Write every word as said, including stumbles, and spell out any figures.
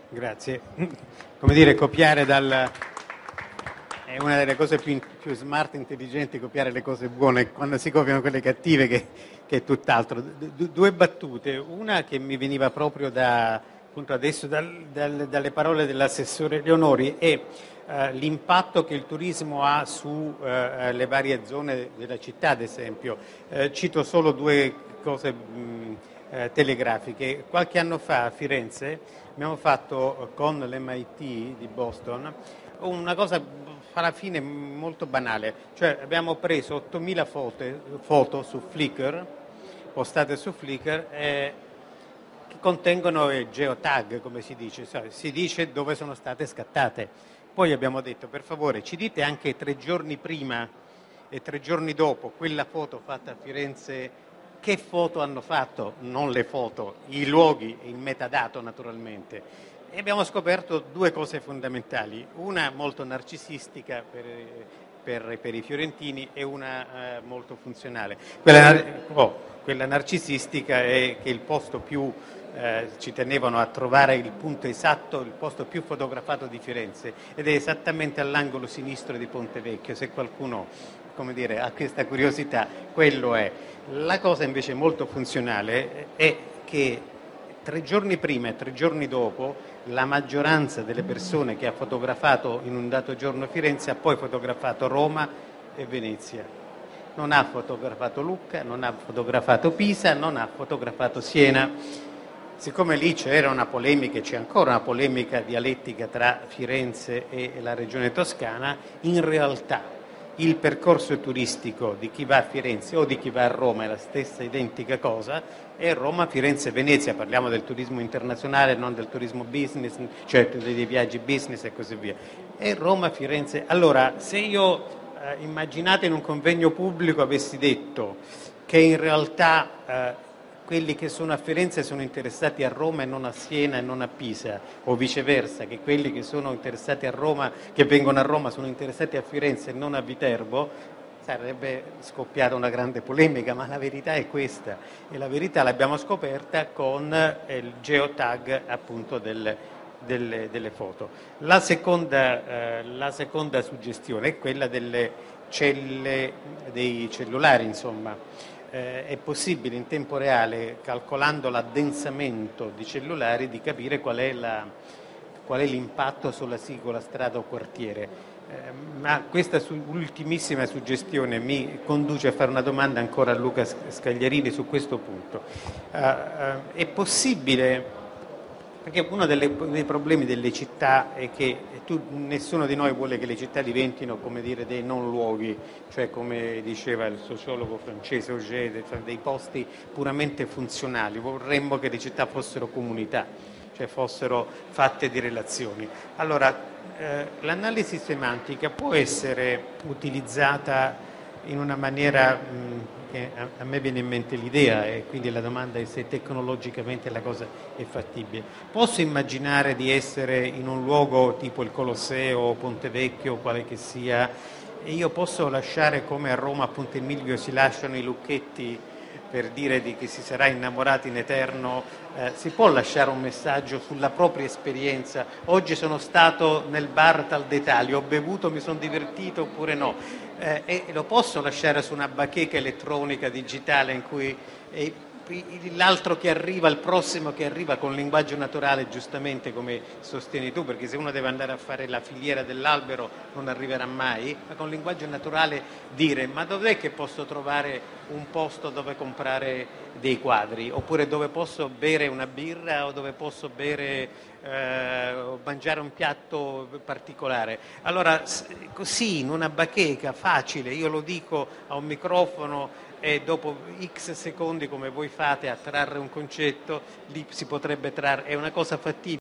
Grazie. Come dire, copiare dal... È una delle cose più, più smart e intelligenti, copiare le cose buone, quando si copiano quelle cattive che, che è tutt'altro. Du- due battute, una che mi veniva proprio da, appunto adesso dal, dal, dalle parole dell'assessore Leonori è eh, l'impatto che il turismo ha sulle eh, varie zone della città, ad esempio. Eh, cito solo due cose mh, eh, telegrafiche. Qualche anno fa a Firenze abbiamo fatto con l'M I T di Boston una cosa alla fine molto banale, cioè abbiamo preso ottomila foto, foto su Flickr, postate su Flickr, eh, che contengono il geotag, come si dice, cioè, si dice dove sono state scattate. Poi abbiamo detto, per favore, ci dite anche tre giorni prima e tre giorni dopo quella foto fatta a Firenze, che foto hanno fatto, non le foto, i luoghi, il metadato naturalmente. E abbiamo scoperto due cose fondamentali, una molto narcisistica per, per, per i fiorentini e una eh, molto funzionale. Quella, oh, quella narcisistica è che il posto più, eh, ci tenevano a trovare il punto esatto, il posto più fotografato di Firenze, ed è esattamente all'angolo sinistro di Ponte Vecchio. Se qualcuno, come dire, ha questa curiosità, quello è. La cosa invece molto funzionale è che tre giorni prima e tre giorni dopo la maggioranza delle persone che ha fotografato in un dato giorno Firenze ha poi fotografato Roma e Venezia. Non ha fotografato Lucca, non ha fotografato Pisa, non ha fotografato Siena. Siccome lì c'era una polemica, e c'è ancora una polemica dialettica tra Firenze e la regione toscana, in realtà il percorso turistico di chi va a Firenze o di chi va a Roma è la stessa identica cosa, è Roma, Firenze, Venezia, parliamo del turismo internazionale, non del turismo business, cioè dei viaggi business e così via. È Roma, Firenze. Allora, se io, eh, immaginate in un convegno pubblico, avessi detto che in realtà eh, quelli che sono a Firenze sono interessati a Roma e non a Siena e non a Pisa, o viceversa, che quelli che sono interessati a Roma, che vengono a Roma, sono interessati a Firenze e non a Viterbo, sarebbe scoppiata una grande polemica, ma la verità è questa, e la verità l'abbiamo scoperta con il geotag appunto del, delle, delle foto. La seconda, eh, la seconda suggestione è quella delle celle dei cellulari, insomma. Eh, è possibile in tempo reale, calcolando l'addensamento di cellulari, di capire qual è, la, qual è l'impatto sulla singola strada o quartiere. Eh, ma questa su, ultimissima suggestione mi conduce a fare una domanda ancora a Luca Scagliarini su questo punto. Uh, uh, è possibile, perché uno delle, dei problemi delle città è che tu, nessuno di noi vuole che le città diventino, come dire, dei non luoghi, cioè come diceva il sociologo francese Auger, dei posti puramente funzionali. Vorremmo che le città fossero comunità, cioè fossero fatte di relazioni. Allora, eh, l'analisi semantica può essere utilizzata in una maniera mh, che a, a me viene in mente l'idea, e quindi la domanda è se tecnologicamente la cosa è fattibile. Posso immaginare di essere in un luogo tipo il Colosseo o Ponte Vecchio, quale che sia, e io posso lasciare, come a Roma a Ponte Milvio si lasciano i lucchetti per dire di che si sarà innamorati in eterno, eh, si può lasciare un messaggio sulla propria esperienza? Oggi sono stato nel bar tal dei tali, ho bevuto, mi sono divertito oppure no? Eh, e lo posso lasciare su una bacheca elettronica digitale in cui eh, l'altro che arriva, il prossimo che arriva con linguaggio naturale, giustamente come sostieni tu, perché se uno deve andare a fare la filiera dell'albero non arriverà mai, ma con linguaggio naturale dire ma dov'è che posso trovare un posto dove comprare dei quadri, oppure dove posso bere una birra o dove posso bere eh, mangiare un piatto particolare. Allora così in una bacheca facile, io lo dico a un microfono e dopo X secondi, come voi fate a trarre un concetto, lì si potrebbe trarre, è una cosa fattibile.